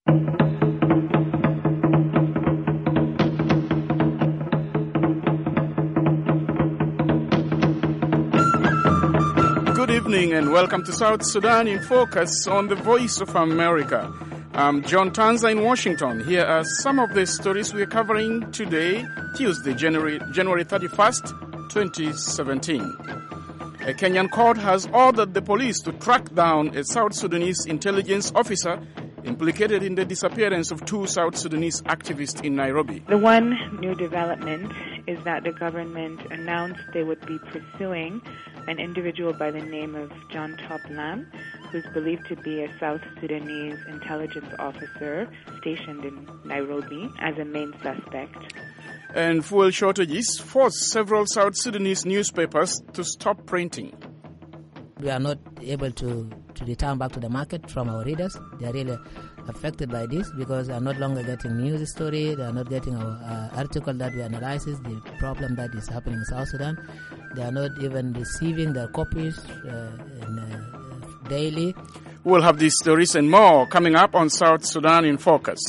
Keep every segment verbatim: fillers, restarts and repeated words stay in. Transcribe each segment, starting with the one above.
Good evening and welcome to South Sudan in Focus on the Voice of America. I'm John Tanza in Washington. Here are some of the stories we're covering today, Tuesday, January, January thirty-first, twenty seventeen. A Kenyan court has ordered the police to track down a South Sudanese intelligence officer implicated in the disappearance of two South Sudanese activists in Nairobi. The one new development is that the government announced they would be pursuing an individual by the name of John Top Lam, who's believed to be a South Sudanese intelligence officer stationed in Nairobi, as a main suspect. And fuel shortages forced several South Sudanese newspapers to stop printing. We are not able to, to return back to the market from our readers. They are really affected by this because they are no longer getting news story. They are not getting our uh, article that we analyze the problem that is happening in South Sudan. They are not even receiving their copies uh, in, uh, daily. We'll have these stories and more coming up on South Sudan in Focus.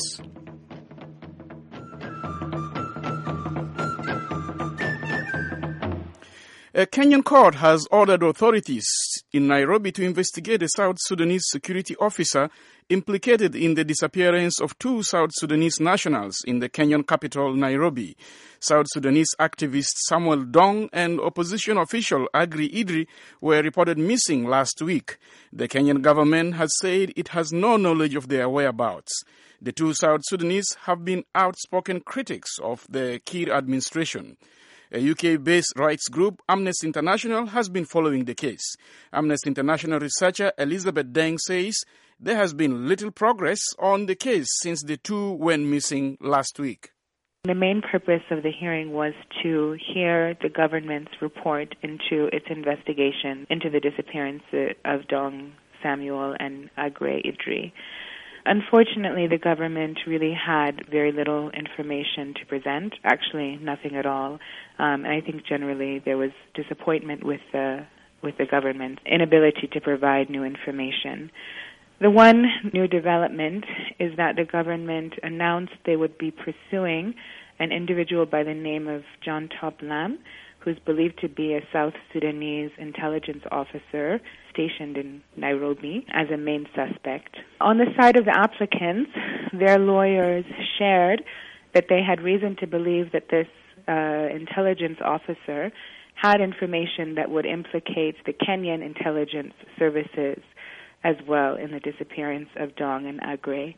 A Kenyan court has ordered authorities in Nairobi to investigate a South Sudanese security officer implicated in the disappearance of two South Sudanese nationals in the Kenyan capital, Nairobi. South Sudanese activist Samuel Dong and opposition official Agri Idri were reported missing last week. The Kenyan government has said it has no knowledge of their whereabouts. The two South Sudanese have been outspoken critics of the Kiir administration. A U K-based rights group, Amnesty International, has been following the case. Amnesty International researcher Elizabeth Deng says there has been little progress on the case since the two went missing last week. The main purpose of the hearing was to hear the government's report into its investigation into the disappearance of Dong Samuel and Agre Idri. Unfortunately, the government really had very little information to present, actually nothing at all. Um, and I think generally there was disappointment with the, with the government's inability to provide new information. The one new development is that the government announced they would be pursuing an individual by the name of John Top Lam, who's believed to be a South Sudanese intelligence officer stationed in Nairobi, as a main suspect. On the side of the applicants, their lawyers shared that they had reason to believe that this uh, intelligence officer had information that would implicate the Kenyan intelligence services as well in the disappearance of Dong and Agre.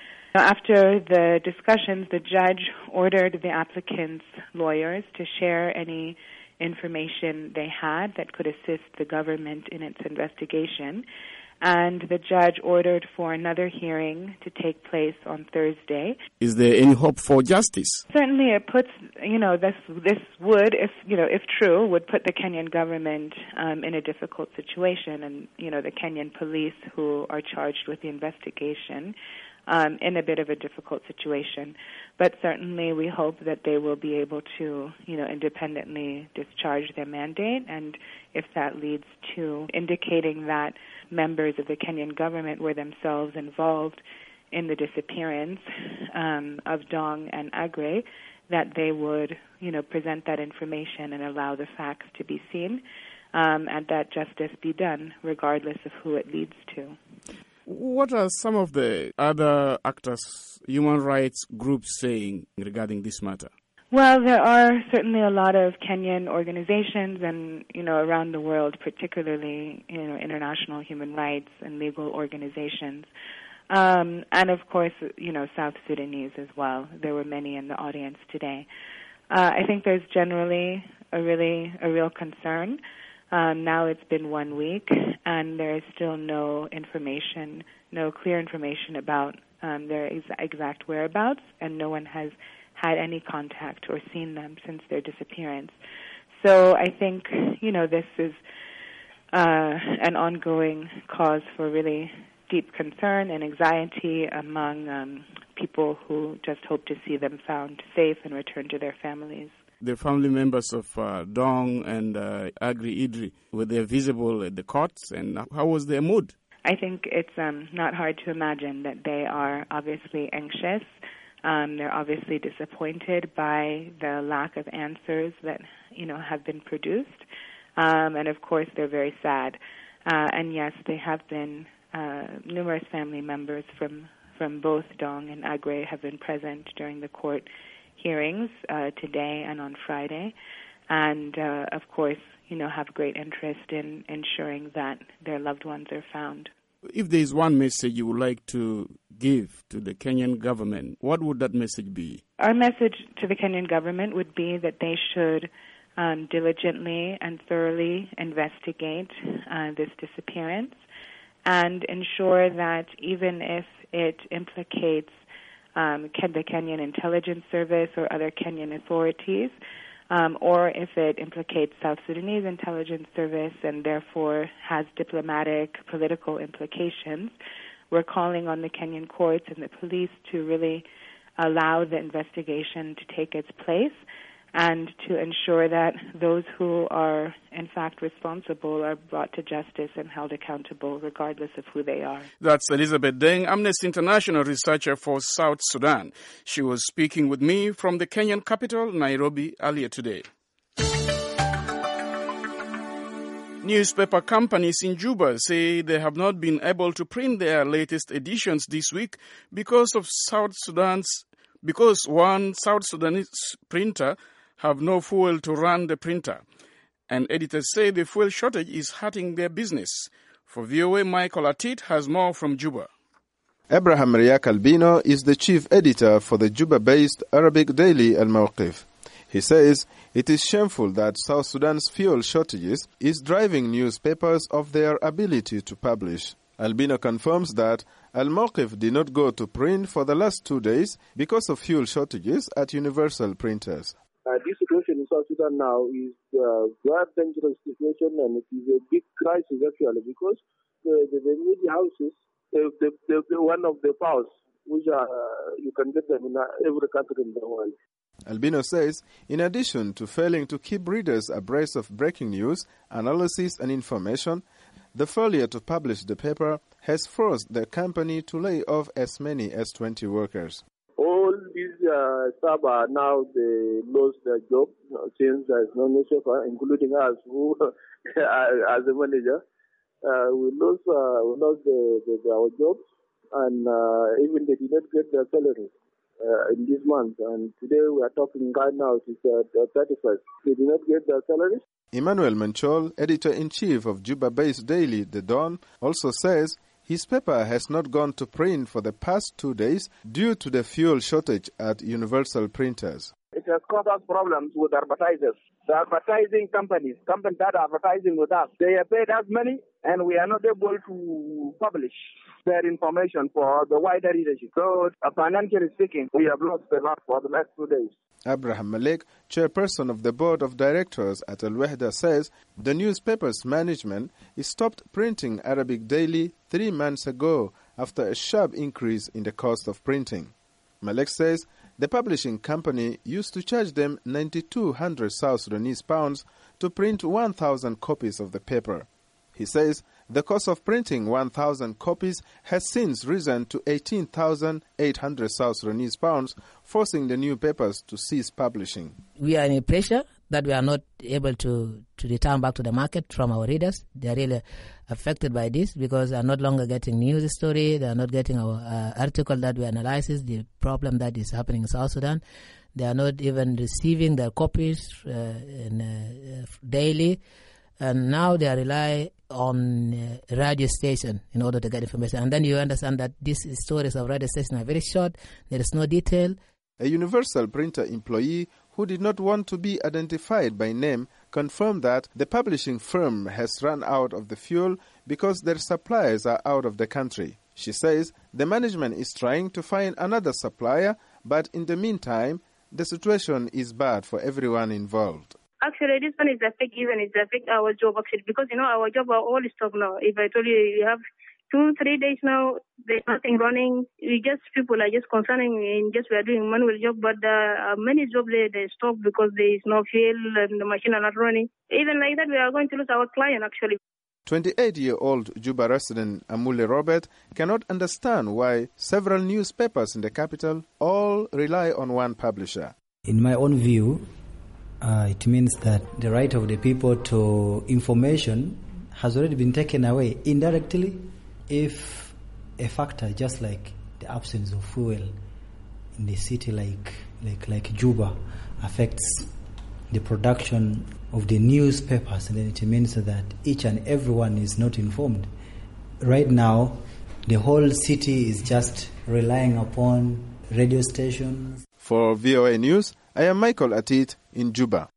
After the discussions, the judge ordered the applicants' lawyers to share any information they had that could assist the government in its investigation, and the judge ordered for another hearing to take place on Thursday. Is there any hope for justice? Certainly it puts, you know, this this would, if, you know, if true, would put the Kenyan government um, in a difficult situation, and, you know, the Kenyan police who are charged with the investigation Um, in a bit of a difficult situation. But certainly we hope that they will be able to, you know, independently discharge their mandate, and if that leads to indicating that members of the Kenyan government were themselves involved in the disappearance um, of Dong and Agre, that they would, you know, present that information and allow the facts to be seen, um, and that justice be done, regardless of who it leads to. What are some of the other actors, human rights groups saying regarding this matter? Well, there are certainly a lot of Kenyan organizations and, you know, around the world, particularly, you know, international human rights and legal organizations. Um, and, of course, you know, South Sudanese as well. There were many in the audience today. Uh, I think there's generally a really, a real concern. Um, now it's been one week, and there is still no information, no clear information about um, their ex- exact whereabouts, and no one has had any contact or seen them since their disappearance. So I think, you know, this is uh, an ongoing cause for really deep concern and anxiety among um, people who just hope to see them found safe and return to their families. The family members of uh, Dong and uh, Agri Idri, were they visible at the courts, and how was their mood? I think it's um, not hard to imagine that they are obviously anxious. Um, they're obviously disappointed by the lack of answers that, you know, have been produced. Um, and, of course, they're very sad. Uh, and, yes, they have been, uh, numerous family members from, from both Dong and Agre have been present during the court hearings uh, today and on Friday. And, uh, of course, you know, have great interest in ensuring that their loved ones are found. If there is one message you would like to give to the Kenyan government, what would that message be? Our message to the Kenyan government would be that they should um, diligently and thoroughly investigate uh, this disappearance and ensure that even if it implicates um, the Kenyan Intelligence Service or other Kenyan authorities, Um, or if it implicates South Sudanese Intelligence Service and therefore has diplomatic, political implications, we're calling on the Kenyan courts and the police to really allow the investigation to take its place and to ensure that those who are in fact responsible are brought to justice and held accountable regardless of who they are. That's Elizabeth Deng, Amnesty International researcher for South Sudan. She was speaking with me from the Kenyan capital, Nairobi, earlier today. Newspaper companies in Juba say they have not been able to print their latest editions this week because of South Sudan's because one South Sudanese printer have no fuel to run the printer. And editors say the fuel shortage is hurting their business. For V O A, Michael Atit has more from Juba. Abraham Riak Albino is the chief editor for the Juba-based Arabic daily Al Mawqif. He says it is shameful that South Sudan's fuel shortages is driving newspapers of their ability to publish. Albino confirms that Al Mawqif did not go to print for the last two days because of fuel shortages at Universal Printers. Uh, this situation in South Sudan now is a very dangerous situation, and it is a big crisis actually because the, the, the media houses, the, the, the, the one of the powers, which are, uh, you can get them in every country in the world. Albino says, in addition to failing to keep readers abreast of breaking news, analysis and information, the failure to publish the paper has forced the company to lay off as many as twenty workers. All these uh, staff are now, they lost their job uh, since there is no newspaper, including us, who, as a manager, uh, we lost, uh, we lost the, the, our jobs, and uh, even they did not get their salaries uh, in this month. And today we are talking right now, it is uh, the thirty-first. They did not get their salaries. Emmanuel Manchol, editor-in-chief of Juba-based daily The Dawn, also says his paper has not gone to print for the past two days due to the fuel shortage at Universal Printers. It has caused us problems with advertisers. The advertising companies, companies that are advertising with us, they have paid us money and we are not able to publish their information for the wider readership. So, uh, financially speaking, we have lost a lot for the last two days. Abraham Malek, chairperson of the board of directors at Al-Wahda, says the newspaper's management stopped printing Arabic daily three months ago after a sharp increase in the cost of printing. Malek says the publishing company used to charge them nine thousand two hundred South Sudanese pounds to print one thousand copies of the paper. He says the cost of printing one thousand copies has since risen to eighteen thousand eight hundred South Sudanese pounds, forcing the new papers to cease publishing. We are in a pressure that we are not able to, to return back to the market from our readers. They are really affected by this because they are no longer getting news story. They are not getting our uh, article that we analyze, the problem that is happening in South Sudan. They are not even receiving their copies uh, in, uh, daily. And now they rely on uh, radio station in order to get information. And then you understand that these stories of radio station are very short. There is no detail. A Universal Printer employee who did not want to be identified by name confirmed that the publishing firm has run out of the fuel because their suppliers are out of the country. She says the management is trying to find another supplier, but in the meantime, the situation is bad for everyone involved. Actually, this one is affect even it affect our job actually because you know our job are all stopped now. If I told you you have two, three days now, there's nothing running. We just people are just concerning and just we are doing manual job, but uh, many jobs they they stop because there is no fuel and the machine are not running. Even like that, we are going to lose our client actually. twenty-eight-year-old Juba resident Amule Robert cannot understand why several newspapers in the capital all rely on one publisher. In my own view, uh, it means that the right of the people to information has already been taken away indirectly if a factor just like the absence of fuel in the city like like like Juba affects the production of the newspapers, and then it means that each and everyone is not informed. Right now, the whole city is just relying upon radio stations. For V O A News, I am Michael Atit in Juba.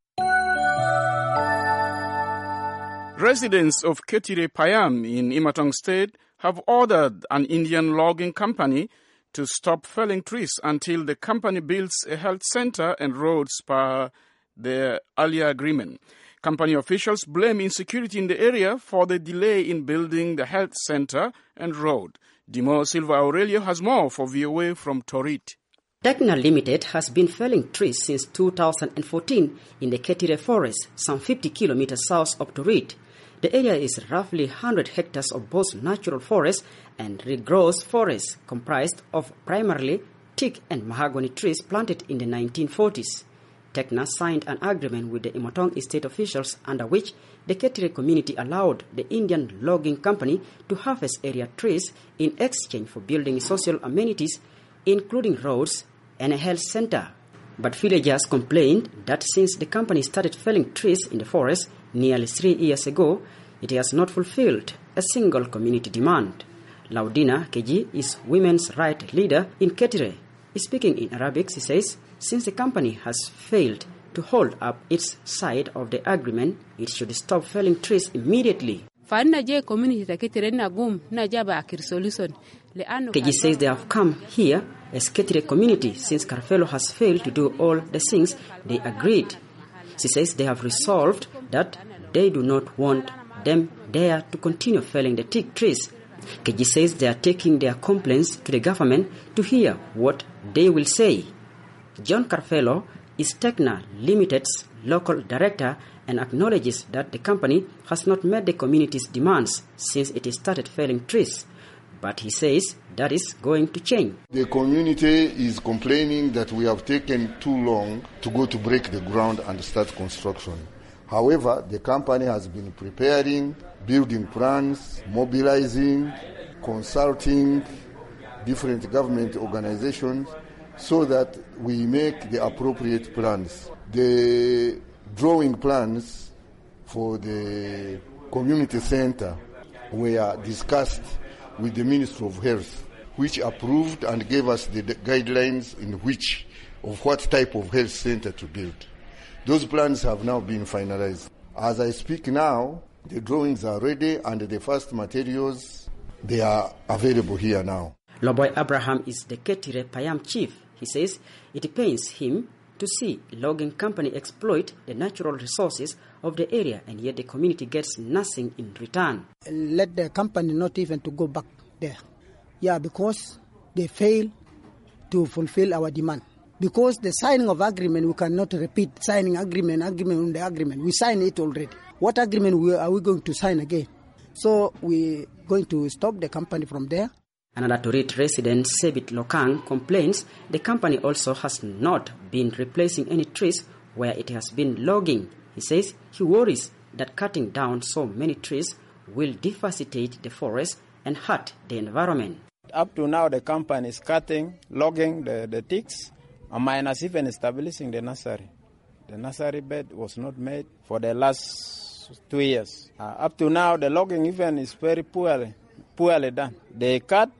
Residents of Ketire Payam in Imatong State have ordered an Indian logging company to stop felling trees until the company builds a health center and roads per their earlier agreement. Company officials blame insecurity in the area for the delay in building the health center and road. Dimo Silva Aurelio has more for V O A from Torit. Tecna Limited has been felling trees since two thousand fourteen in the Ketire forest, some fifty kilometers south of Torit. The area is roughly one hundred hectares of both natural forest and regrowth forest, comprised of primarily teak and mahogany trees planted in the nineteen forties. Tecna signed an agreement with the Imatong estate officials under which the Ketire community allowed the Indian logging company to harvest area trees in exchange for building social amenities, including roads and a health center. But villagers complained that since the company started felling trees in the forest nearly three years ago, it has not fulfilled a single community demand. Laudina Keji is women's rights leader in Ketire. Speaking in Arabic, she says, since the company has failed to hold up its side of the agreement, it should stop felling trees immediately. Keji says they have come here as Ketire community since Carfelo has failed to do all the things they agreed. She says they have resolved that they do not want them there to continue felling the teak trees. Keji says they are taking their complaints to the government to hear what they will say. John Carfelo is Tecna Limited's local director and acknowledges that the company has not met the community's demands since it started felling trees. But he says that is going to change. The community is complaining that we have taken too long to go to break the ground and start construction. However, the company has been preparing, building plans, mobilizing, consulting different government organizations so that we make the appropriate plans. The drawing plans for the community center were discussed with the Ministry of Health, which approved and gave us the guidelines in which of what type of health center to build. Those plans have now been finalized. As I speak now, the drawings are ready and the first materials, they are available here now. Loboy Abraham is the Ketire Payam chief. He says it pains him to see logging company exploit the natural resources of the area, and yet the community gets nothing in return. Let the company not even to go back there. Yeah, because they fail to fulfill our demand. Because the signing of agreement, we cannot repeat signing agreement, agreement on the agreement. We signed it already. What agreement we, are we going to sign again? So we're going to stop the company from there. Another Torit resident, Sebit Lokang, complains the company also has not been replacing any trees where it has been logging. He says he worries that cutting down so many trees will devastate the forest and hurt the environment. Up to now, the company is cutting, logging the, the ticks, and minus even establishing the nursery. The nursery bed was not made for the last two years. Uh, up to now, the logging even is very poorly, poorly done. They cut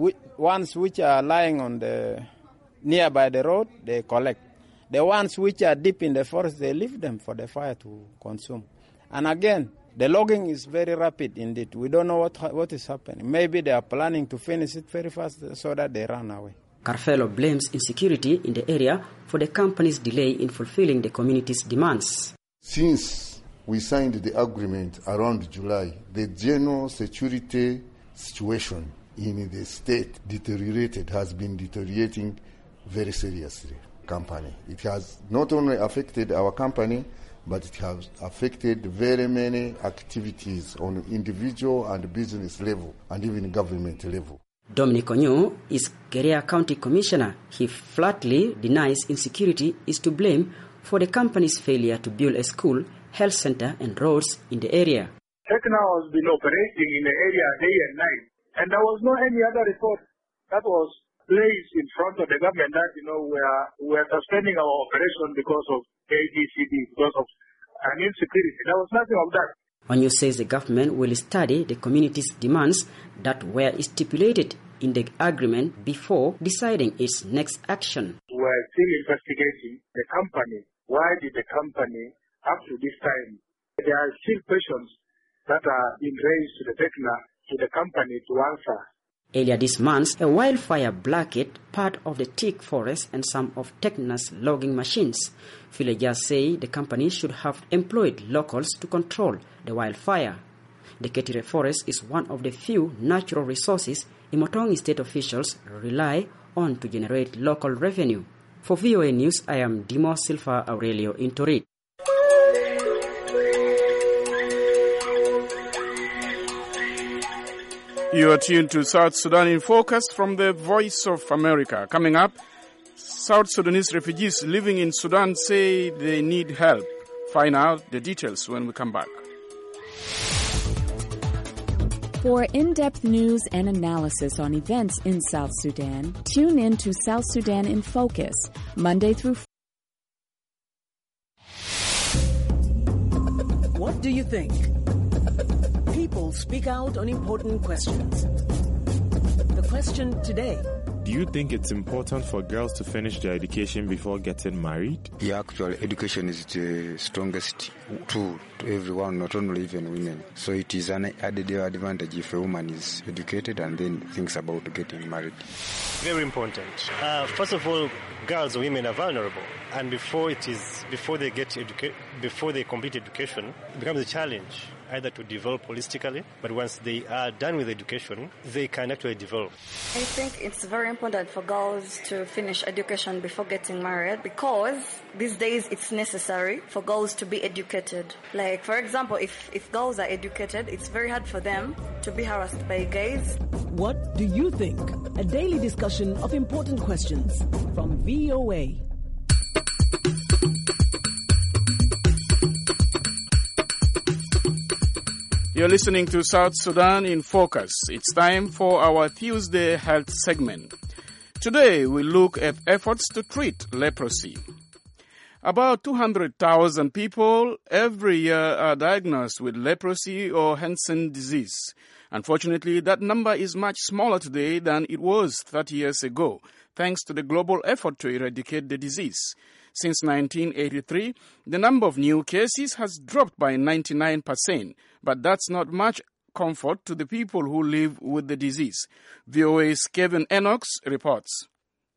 ones which are lying on the nearby the road, they collect. The ones which are deep in the forest, they leave them for the fire to consume. And again, the logging is very rapid indeed. We don't know what what is happening. Maybe they are planning to finish it very fast so that they run away. Carfelo blames insecurity in the area for the company's delay in fulfilling the community's demands. Since we signed the agreement around July, the general security situation in the state deteriorated, has been deteriorating very seriously. Company. It has not only affected our company, but it has affected very many activities on individual and business level and even government level. Dominic Onyo is Kerea County Commissioner. He flatly denies insecurity is to blame for the company's failure to build a school, health center and roads in the area. Tekna has been operating in the area day and night, and there was no any other report that was placed in front of the government that, you know, we are, we are suspending our operation because of A D C D, because of an insecurity. There was nothing of that. Onyo says the government will study the community's demands that were stipulated in the agreement before deciding its next action. We are still investigating the company. Why did the company, up to this time, there are still questions that are being raised to the Tekna, to the company to answer. Earlier this month, a wildfire blackened part of the teak forest and some of Tekna's logging machines. Villagers say the company should have employed locals to control the wildfire. The Ketire forest is one of the few natural resources Imotongi state officials rely on to generate local revenue. For V O A News, I am Dimo Silva Aurelio in Torit. You are tuned to South Sudan in Focus from the Voice of America. Coming up, South Sudanese refugees living in Sudan say they need help. Find out the details when we come back. For in-depth news and analysis on events in South Sudan, tune in to South Sudan in Focus, Monday through Friday. What do you think? People speak out on important questions. The question today: do you think it's important for girls to finish their education before getting married? Yeah, actually, education is the strongest tool to everyone, not only even women. So it is an added advantage if a woman is educated and then thinks about getting married. Very important. Uh, first of all, girls or women are vulnerable, and before it is before they get educa- before they complete education, it becomes a challenge either to develop holistically, but once they are done with education, they can actually develop. I think it's very important for girls to finish education before getting married because these days it's necessary for girls to be educated. Like, for example, if, if girls are educated, it's very hard for them to be harassed by gays. What do you think? A daily discussion of important questions from V O A. You're listening to South Sudan in Focus. It's time for our Tuesday Health segment. Today, we look at efforts to treat leprosy. About two hundred thousand people every year are diagnosed with leprosy or Hansen disease. Unfortunately, that number is much smaller today than it was thirty years ago, thanks to the global effort to eradicate the disease. Since nineteen eighty-three, the number of new cases has dropped by ninety-nine percent, but that's not much comfort to the people who live with the disease. V O A's Kevin Enox reports.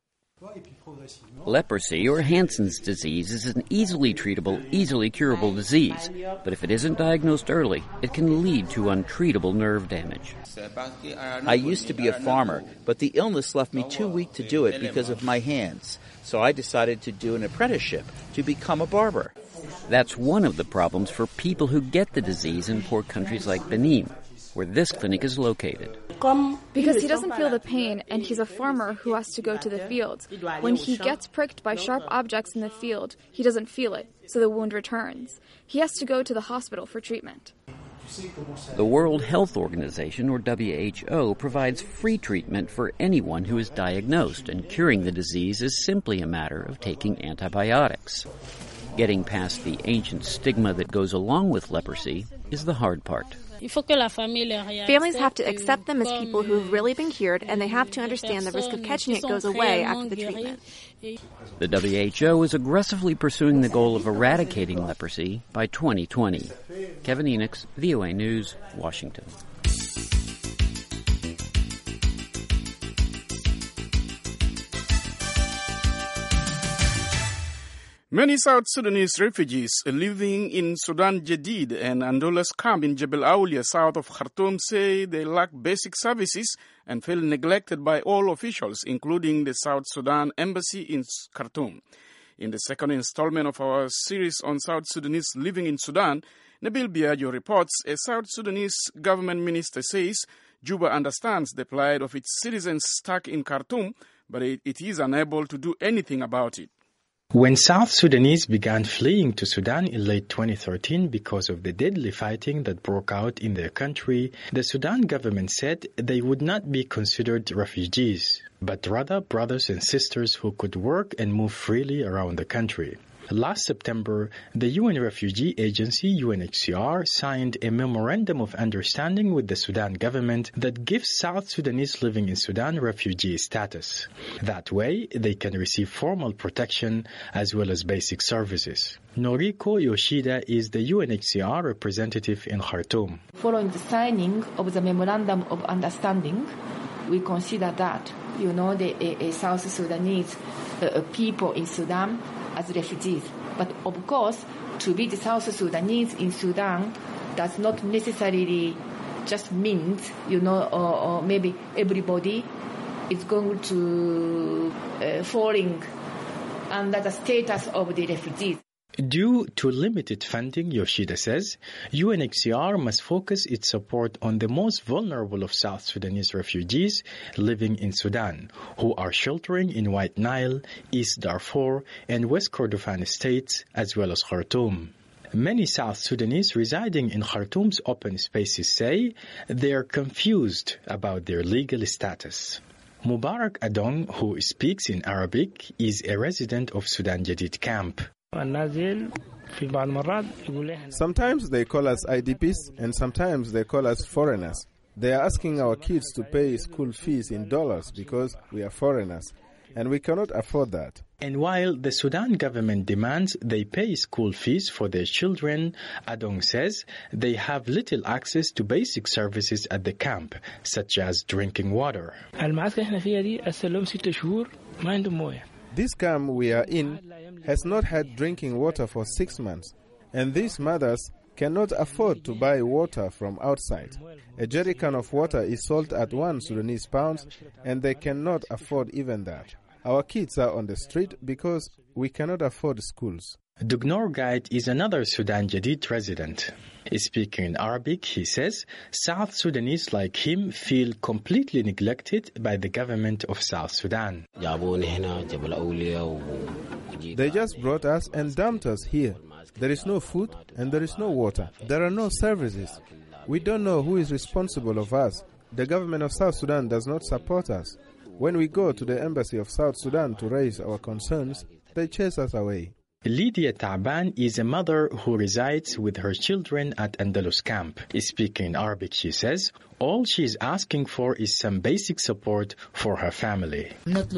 Leprosy, or Hansen's disease, is an easily treatable, easily curable disease. But if it isn't diagnosed early, it can lead to untreatable nerve damage. I used to be a farmer, but the illness left me too weak to do it because of my hands. So I decided to do an apprenticeship to become a barber. That's one of the problems for people who get the disease in poor countries like Benin, where this clinic is located. Because he doesn't feel the pain, and he's a farmer who has to go to the field. When he gets pricked by sharp objects in the field, he doesn't feel it, so the wound returns. He has to go to the hospital for treatment. The World Health Organization, or W H O, provides free treatment for anyone who is diagnosed, and curing the disease is simply a matter of taking antibiotics. Getting past the ancient stigma that goes along with leprosy is the hard part. Families have to accept them as people who have really been cured, and they have to understand the risk of catching it goes away after the treatment. The W H O is aggressively pursuing the goal of eradicating leprosy by twenty twenty. Kevin Enox, V O A News, Washington. Many South Sudanese refugees living in Sudan Jadid and Andola's camp in Jebel Aulia, south of Khartoum, say they lack basic services and feel neglected by all officials, including the South Sudan embassy in Khartoum. In the second installment of our series on South Sudanese living in Sudan, Nabil Biagio reports a South Sudanese government minister says Juba understands the plight of its citizens stuck in Khartoum, but it, it is unable to do anything about it. When South Sudanese began fleeing to Sudan in late twenty thirteen because of the deadly fighting that broke out in their country, the Sudan government said they would not be considered refugees, but rather brothers and sisters who could work and move freely around the country. Last September, the U N Refugee Agency, U N H C R, signed a memorandum of understanding with the Sudan government that gives South Sudanese living in Sudan refugee status. That way, they can receive formal protection as well as basic services. Noriko Yoshida is the U N H C R representative in Khartoum. Following the signing of the memorandum of understanding, we consider that, you know, the uh, uh, South Sudanese uh, people in Sudan as refugees. But of course, to be the South Sudanese in Sudan does not necessarily just mean, you know, or, or maybe everybody is going to uh, falling under the status of the refugees. Due to limited funding, Yoshida says, U N H C R must focus its support on the most vulnerable of South Sudanese refugees living in Sudan, who are sheltering in White Nile, East Darfur, and West Kordofan states, as well as Khartoum. Many South Sudanese residing in Khartoum's open spaces say they are confused about their legal status. Mubarak Adong, who speaks in Arabic, is a resident of Sudan Jadid camp. Sometimes they call us I D Ps and sometimes they call us foreigners. They are asking our kids to pay school fees in dollars because we are foreigners, and we cannot afford that. And while the Sudan government demands they pay school fees for their children, Adong says they have little access to basic services at the camp, such as drinking water. This camp we are in has not had drinking water for six months, and these mothers cannot afford to buy water from outside. A jerrycan of water is sold at one Sudanese pound, and they cannot afford even that. Our kids are on the street because we cannot afford schools. Dugnor Guide is another Sudan Jadid resident. Speaking in Arabic, he says South Sudanese like him feel completely neglected by the government of South Sudan. They just brought us and dumped us here. There is no food and there is no water. There are no services. We don't know who is responsible of us. The government of South Sudan does not support us. When we go to the embassy of South Sudan to raise our concerns, they chase us away. Lydia Taban is a mother who resides with her children at Andalus camp. Speaking in Arabic, she says, all she is asking for is some basic support for her family. We ask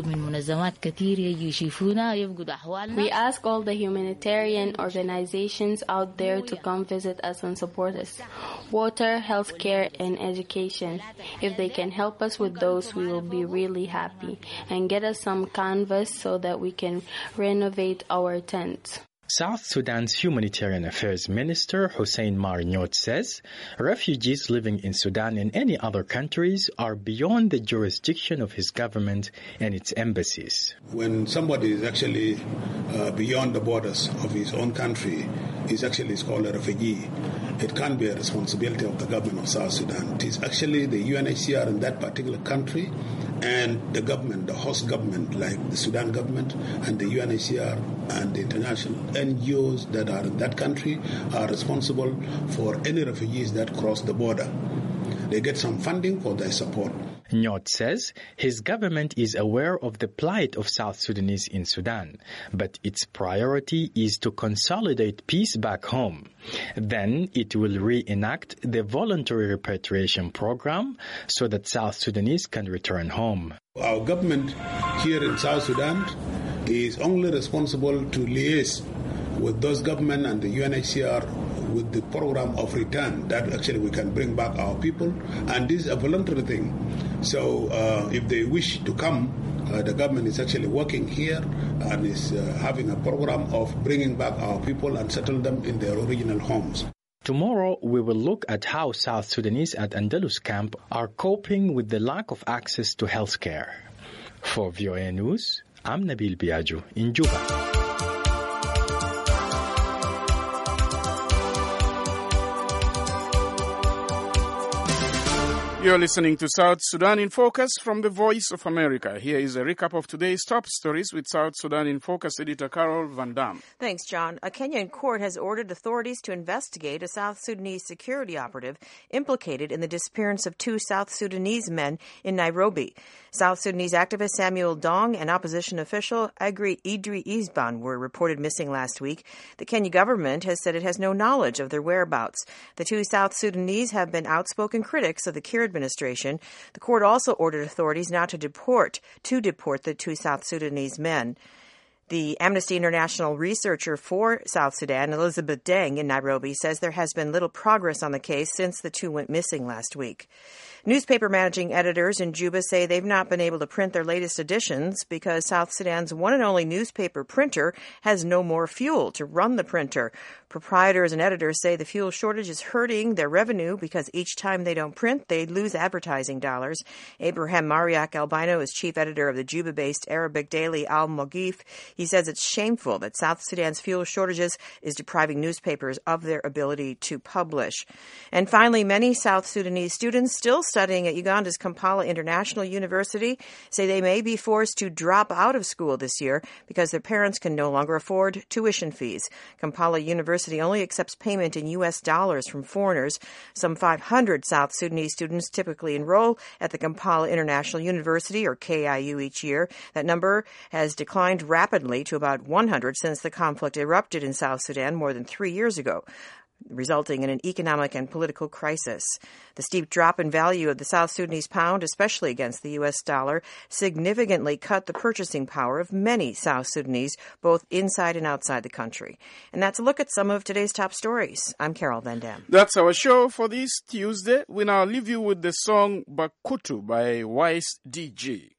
all the humanitarian organizations out there to come visit us and support us. Water, health care, and education. If they can help us with those, we will be really happy. And get us some canvas so that we can renovate our tents. South Sudan's Humanitarian Affairs Minister Hussein Marnyot says refugees living in Sudan and any other countries are beyond the jurisdiction of his government and its embassies. When somebody is actually uh, beyond the borders of his own country, is actually called a refugee. It can't be a responsibility of the government of South Sudan. It is actually the U N H C R in that particular country and the government, the host government, like the Sudan government and the U N H C R and the international N G Os that are in that country are responsible for any refugees that cross the border. They get some funding for their support. Nyot says his government is aware of the plight of South Sudanese in Sudan, but its priority is to consolidate peace back home. Then it will reenact the voluntary repatriation program so that South Sudanese can return home. Our government here in South Sudan is only responsible to liaise with those government and the U N H C R with the program of return that actually we can bring back our people, and this is a voluntary thing. So uh, if they wish to come, uh, the government is actually working here and is uh, having a program of bringing back our people and settle them in their original homes. Tomorrow we will look at how South Sudanese at Andalus camp are coping with the lack of access to health care. For V O A News, I'm Nabil Biagio in Juba. You're listening to South Sudan in Focus from the Voice of America. Here is a recap of today's top stories with South Sudan in Focus editor Carol Van Dam. Thanks, John. A Kenyan court has ordered authorities to investigate a South Sudanese security operative implicated in the disappearance of two South Sudanese men in Nairobi. South Sudanese activist Samuel Dong and opposition official Agri Idri Isban were reported missing last week. The Kenya government has said it has no knowledge of their whereabouts. The two South Sudanese have been outspoken critics of the Kiir administration. The court also ordered authorities not to deport to deport the two South Sudanese men. The Amnesty International researcher for South Sudan, Elizabeth Deng in Nairobi, says there has been little progress on the case since the two went missing last week. Newspaper managing editors in Juba say they've not been able to print their latest editions because South Sudan's one and only newspaper printer has no more fuel to run the printer. Proprietors and editors say the fuel shortage is hurting their revenue because each time they don't print, they lose advertising dollars. Abraham Mariak Albino is chief editor of the Juba-based Arabic daily Al Mogif. He says it's shameful that South Sudan's fuel shortages is depriving newspapers of their ability to publish. And finally, many South Sudanese students still studying at Uganda's Kampala International University say they may be forced to drop out of school this year because their parents can no longer afford tuition fees. Kampala University only accepts payment in U S dollars from foreigners. Some five hundred South Sudanese students typically enroll at the Kampala International University, or K I U, each year. That number has declined rapidly to about one hundred since the conflict erupted in South Sudan more than three years ago, resulting in an economic and political crisis. The steep drop in value of the South Sudanese pound, especially against the U S dollar, significantly cut the purchasing power of many South Sudanese, both inside and outside the country. And that's a look at some of today's top stories. I'm Carol Van Dam. That's our show for this Tuesday. We now leave you with the song Bakutu by Wise D G.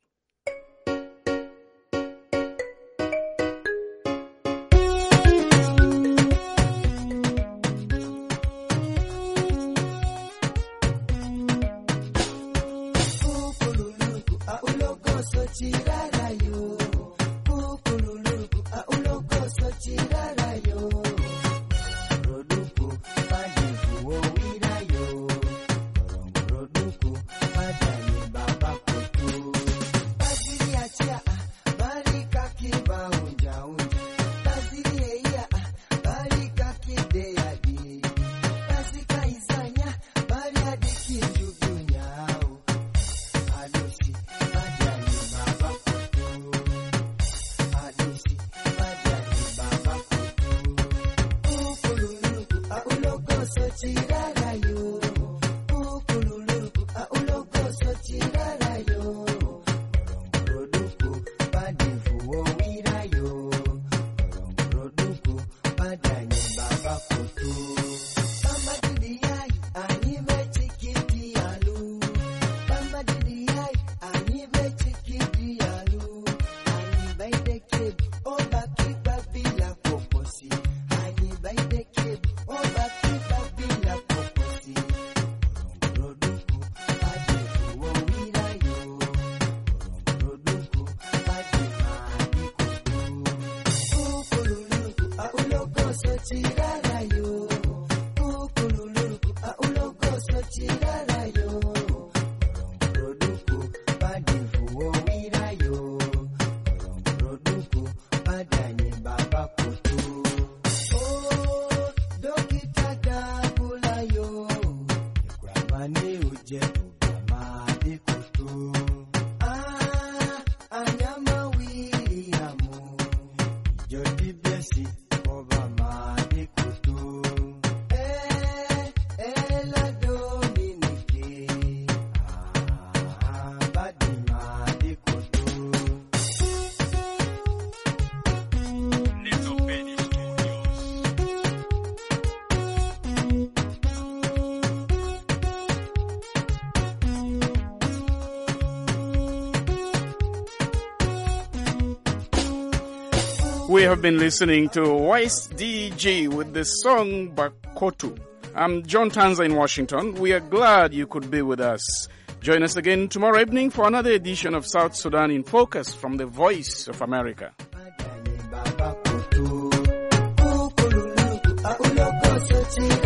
We have been listening to Wise D G with the song Bakotu. I'm John Tanza in Washington. We are glad you could be with us. Join us again tomorrow evening for another edition of South Sudan in Focus from the Voice of America. Chira